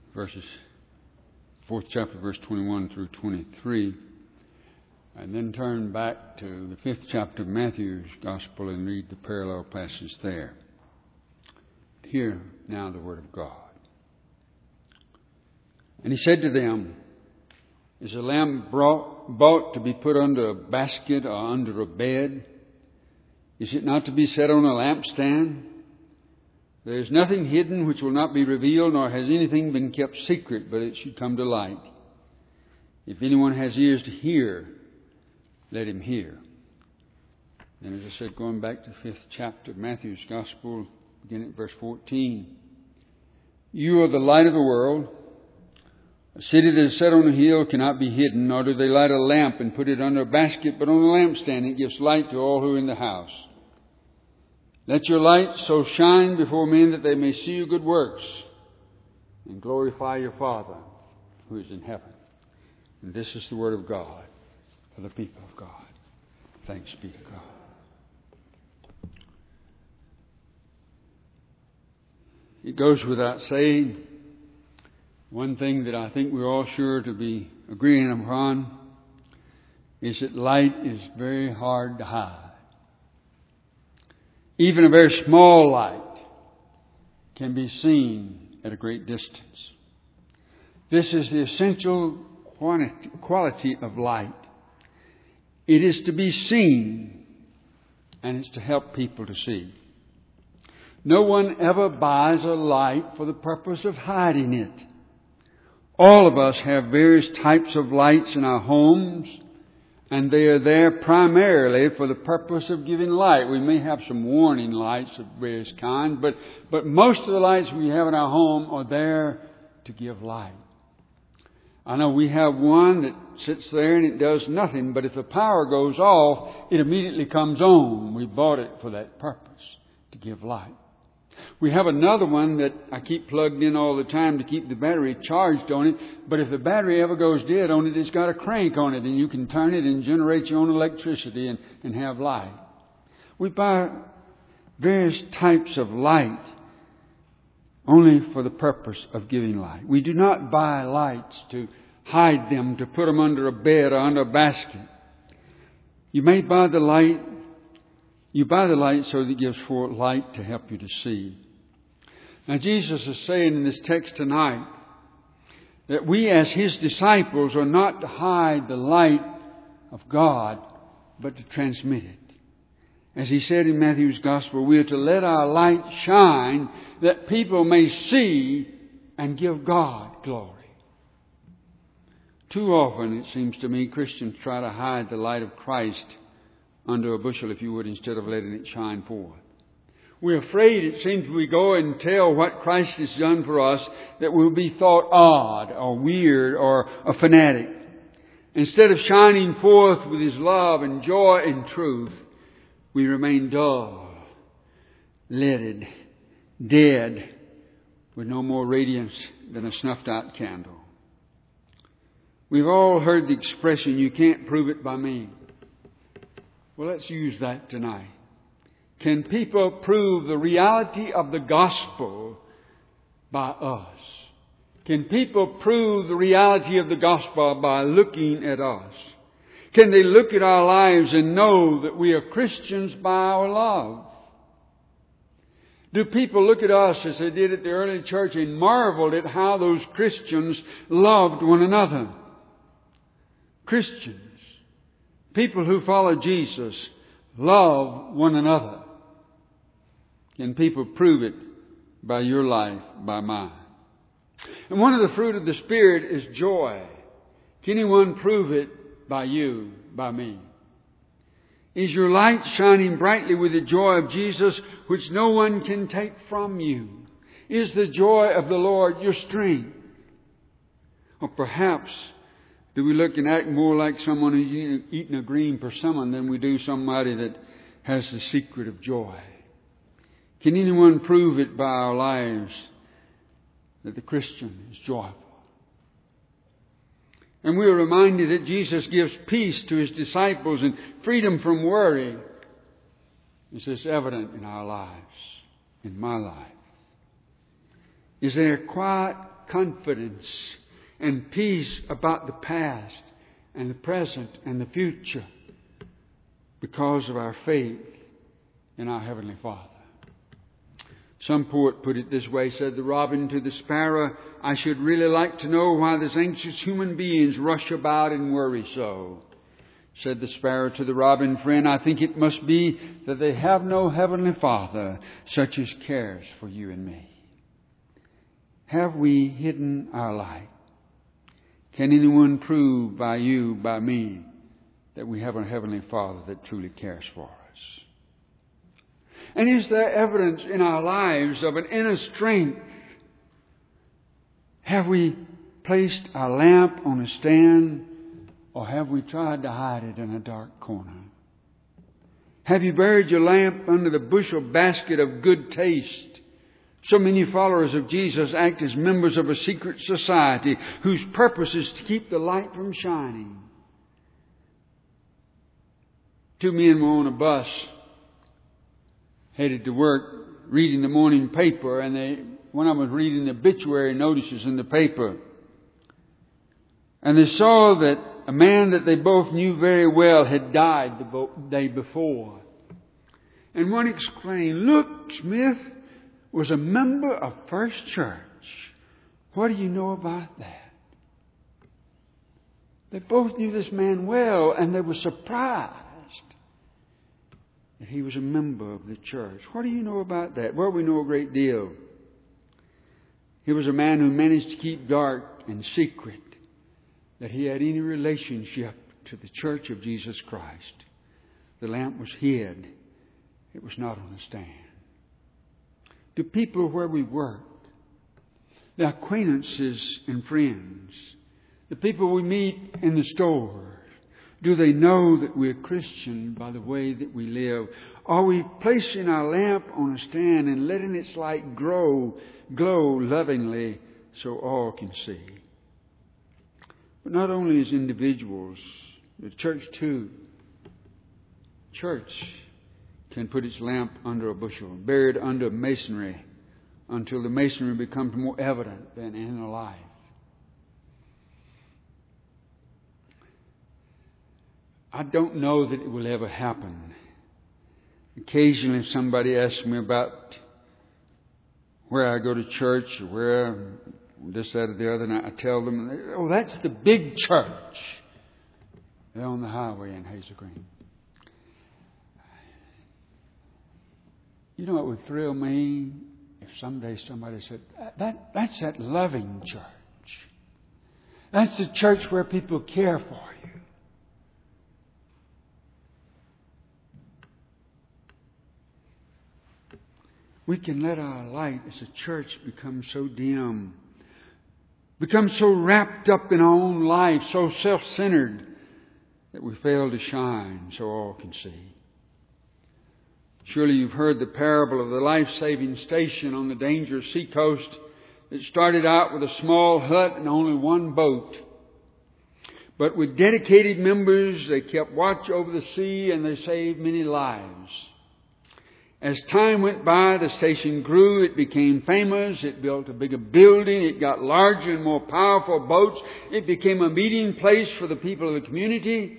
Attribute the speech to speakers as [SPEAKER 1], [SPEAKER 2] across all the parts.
[SPEAKER 1] verses 4th chapter, verse 21 through 23, and then turn back to the 5th chapter of Matthew's Gospel and read the parallel passage there. Hear now the Word of God. And he said to them, "Is a lamb bought to be put under a basket or under a bed? Is it not to be set on a lampstand? There is nothing hidden which will not be revealed, nor has anything been kept secret, but it should come to light. If anyone has ears to hear, let him hear." And as I said, going back to the 5th chapter of Matthew's Gospel, beginning at verse 14. "You are the light of the world. A city that is set on a hill cannot be hidden, nor do they light a lamp and put it under a basket, but on a lampstand. It gives light to all who are in the house. Let your light so shine before men that they may see your good works and glorify your Father who is in heaven." And this is the word of God for the people of God. Thanks be to God. It goes without saying, one thing that I think we're all sure to be agreeing upon is that light is very hard to hide. Even a very small light can be seen at a great distance. This is the essential quality of light. It is to be seen, and it's to help people to see. No one ever buys a light for the purpose of hiding it. All of us have various types of lights in our homes, and they are there primarily for the purpose of giving light. We may have some warning lights of various kinds, but most of the lights we have in our home are there to give light. I know we have one that sits there and it does nothing, but if the power goes off, it immediately comes on. We bought it for that purpose, to give light. We have another one that I keep plugged in all the time to keep the battery charged on it. But if the battery ever goes dead on it, it's got a crank on it, and you can turn it and generate your own electricity and have light. We buy various types of light only for the purpose of giving light. We do not buy lights to hide them, to put them under a bed or under a basket. You may buy the light. You buy the light so that it gives forth light to help you to see. Now Jesus is saying in this text tonight that we as His disciples are not to hide the light of God, but to transmit it. As He said in Matthew's Gospel, we are to let our light shine that people may see and give God glory. Too often, it seems to me, Christians try to hide the light of Christ under a bushel, if you would, instead of letting it shine forth. We're afraid, it seems, we go and tell what Christ has done for us, that we'll be thought odd or weird or a fanatic. Instead of shining forth with His love and joy and truth, we remain dull, leaded, dead, with no more radiance than a snuffed out candle. We've all heard the expression, "You can't prove it by me." Well, let's use that tonight. Can people prove the reality of the gospel by us? Can people prove the reality of the gospel by looking at us? Can they look at our lives and know that we are Christians by our love? Do people look at us as they did at the early church and marveled at how those Christians loved one another? Christians, people who follow Jesus, love one another. Can people prove it by your life, by mine? And one of the fruit of the Spirit is joy. Can anyone prove it by you, by me? Is your light shining brightly with the joy of Jesus, which no one can take from you? Is the joy of the Lord your strength? Or perhaps do we look and act more like someone who's eating a green persimmon than we do somebody that has the secret of joy? Can anyone prove it by our lives that the Christian is joyful? And we are reminded that Jesus gives peace to His disciples and freedom from worry. Is this evident in our lives, in my life? Is there quiet confidence and peace about the past and the present and the future because of our faith in our Heavenly Father. Some poet put it this way, said the robin to the sparrow, I should really like to know why these anxious human beings rush about and worry so. Said the sparrow to the robin, friend, I think it must be that they have no Heavenly Father such as cares for you and me. Have we hidden our light? Can anyone prove by you, by me, that we have a Heavenly Father that truly cares for us? And is there evidence in our lives of an inner strength? Have we placed our lamp on a stand, or have we tried to hide it in a dark corner? Have you buried your lamp under the bushel basket of good taste? So many followers of Jesus act as members of a secret society whose purpose is to keep the light from shining. Two men were on a bus headed to work, reading the morning paper, and one of them was reading the obituary notices in the paper. And they saw that a man that they both knew very well had died the day before. And one exclaimed, look, Smith was a member of First Church. What do you know about that? They both knew this man well, and they were surprised that he was a member of the church. What do you know about that? Well, we know a great deal. He was a man who managed to keep dark and secret that he had any relationship to the Church of Jesus Christ. The lamp was hid. It was not on a stand. To people where we work, the acquaintances and friends, the people we meet in the store, do they know that we're Christian by the way that we live? Are we placing our lamp on a stand and letting its light glow lovingly so all can see? But not only as individuals, the church too. Church can put its lamp under a bushel, buried under masonry, until the masonry becomes more evident than in a life. I don't know that it will ever happen. Occasionally somebody asks me about where I go to church or where this, that, or the other, and I tell them, oh, that's the big church. They're on the highway in Hazel Green. You know what would thrill me? If someday somebody said, that's that loving church. That's the church where people care for you. We can let our light as a church become so dim, become so wrapped up in our own life, so self-centered, that we fail to shine so all can see. Surely you've heard the parable of the life-saving station on the dangerous seacoast. It started out with a small hut and only one boat. But with dedicated members, they kept watch over the sea and they saved many lives. As time went by, the station grew. It became famous. It built a bigger building. It got larger and more powerful boats. It became a meeting place for the people of the community.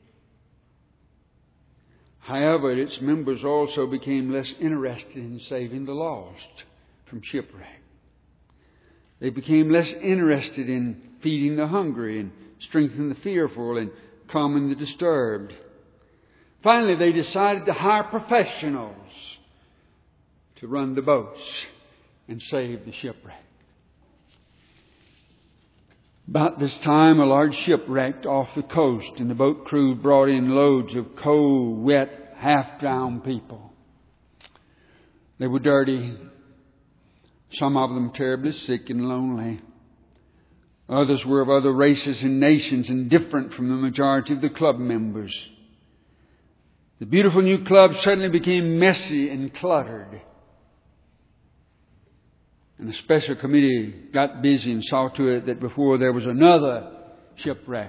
[SPEAKER 1] However, its members also became less interested in saving the lost from shipwreck. They became less interested in feeding the hungry and strengthening the fearful and calming the disturbed. Finally, they decided to hire professionals to run the boats and save the shipwreck. About this time, a large ship wrecked off the coast, and the boat crew brought in loads of cold, wet, half-drowned people. They were dirty, some of them terribly sick and lonely. Others were of other races and nations and different from the majority of the club members. The beautiful new club suddenly became messy and cluttered. And a special committee got busy and saw to it that before there was another shipwreck,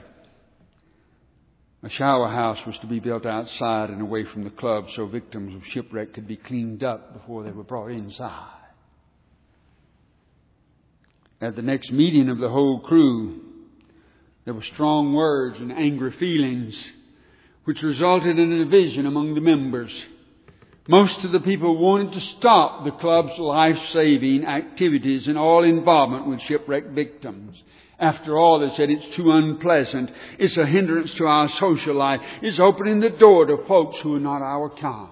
[SPEAKER 1] a shower house was to be built outside and away from the club so victims of shipwreck could be cleaned up before they were brought inside. At the next meeting of the whole crew, there were strong words and angry feelings, which resulted in a division among the members. Most of the people wanted to stop the club's life-saving activities and all involvement with shipwreck victims. After all, they said, it's too unpleasant. It's a hindrance to our social life. It's opening the door to folks who are not our kind.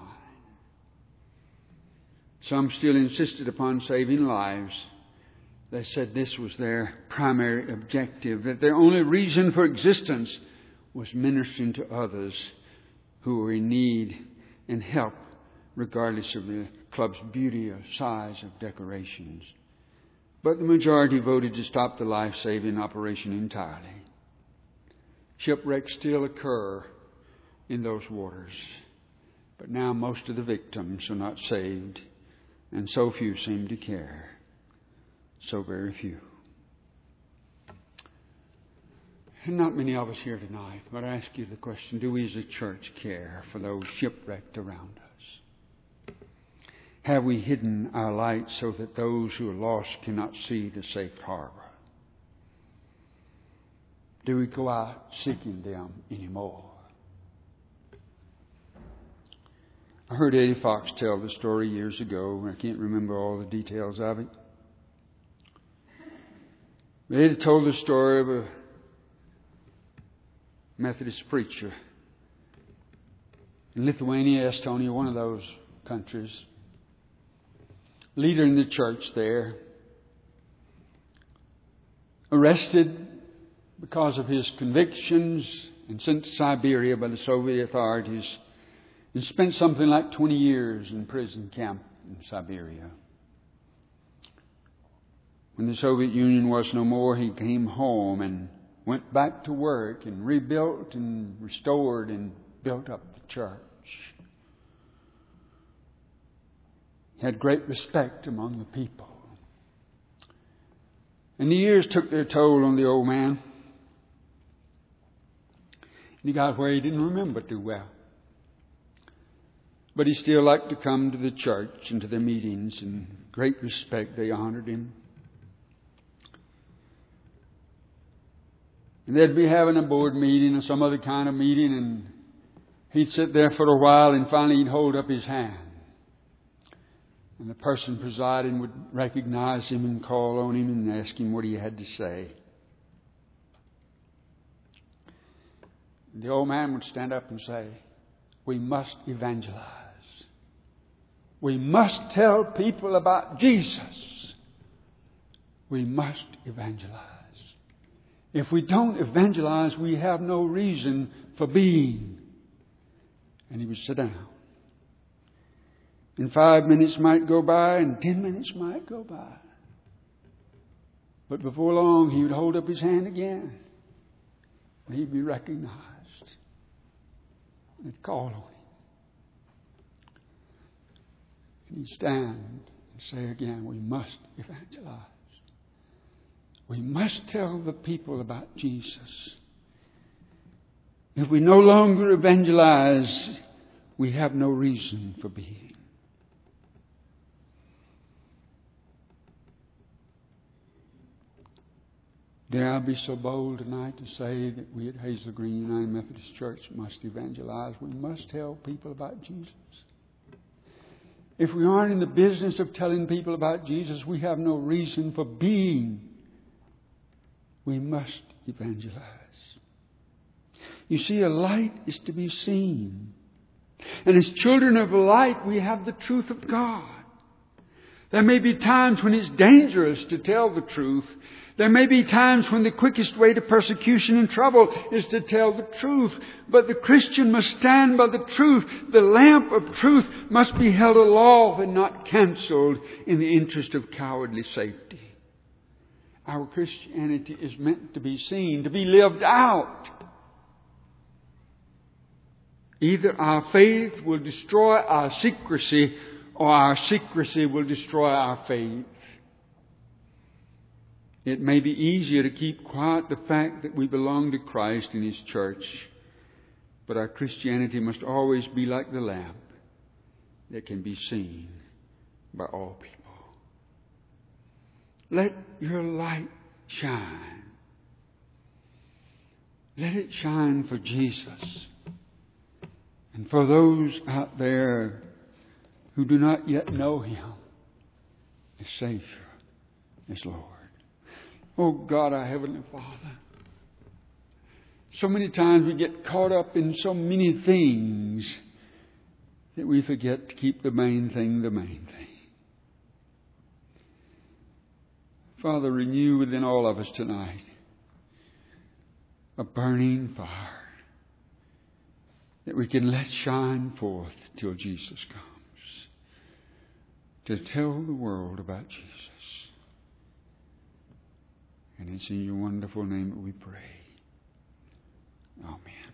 [SPEAKER 1] Some still insisted upon saving lives. They said this was their primary objective, that their only reason for existence was ministering to others who were in need and help, regardless of the club's beauty or size of decorations. But the majority voted to stop the life-saving operation entirely. Shipwrecks still occur in those waters, but now most of the victims are not saved, and so few seem to care. So very few. And not many of us here tonight, but I ask you the question, do we as a church care for those shipwrecked around us? Have we hidden our light so that those who are lost cannot see the safe harbor? Do we go out seeking them anymore? I heard Eddie Fox tell the story years ago. I can't remember all the details of it. But Eddie told the story of a Methodist preacher in Lithuania, Estonia, one of those countries. Leader in the church there. Arrested because of his convictions and sent to Siberia by the Soviet authorities. And spent something like 20 years in prison camp in Siberia. When the Soviet Union was no more, he came home and went back to work and rebuilt and restored and built up the church. He had great respect among the people. And the years took their toll on the old man. And he got where he didn't remember too well. But he still liked to come to the church and to the meetings. And great respect, they honored him. And they'd be having a board meeting or some other kind of meeting, and he'd sit there for a while, and finally he'd hold up his hand. And the person presiding would recognize him and call on him and ask him what he had to say. And the old man would stand up and say, "We must evangelize. We must tell people about Jesus. We must evangelize. If we don't evangelize, we have no reason for being." And he would sit down. And 5 minutes might go by and 10 minutes might go by. But before long, he would hold up his hand again. And he'd be recognized. They'd call on him. And he'd stand and say again, "We must evangelize. We must tell the people about Jesus. If we no longer evangelize, we have no reason for being." Dare I be so bold tonight to say that we at Hazel Green United Methodist Church must evangelize. We must tell people about Jesus. If we aren't in the business of telling people about Jesus, we have no reason for being. We must evangelize. You see, a light is to be seen. And as children of light, we have the truth of God. There may be times when it's dangerous to tell the truth. There may be times when the quickest way to persecution and trouble is to tell the truth. But the Christian must stand by the truth. The lamp of truth must be held aloft and not cancelled in the interest of cowardly safety. Our Christianity is meant to be seen, to be lived out. Either our faith will destroy our secrecy, or our secrecy will destroy our faith. It may be easier to keep quiet the fact that we belong to Christ and His church, but our Christianity must always be like the lamp that can be seen by all people. Let your light shine. Let it shine for Jesus. And for those out there who do not yet know Him as Savior, as Lord. Oh God, our Heavenly Father. So many times we get caught up in so many things that we forget to keep the main thing the main thing. Father, renew within all of us tonight a burning fire that we can let shine forth till Jesus comes to tell the world about Jesus. And it's in your wonderful name that we pray. Amen.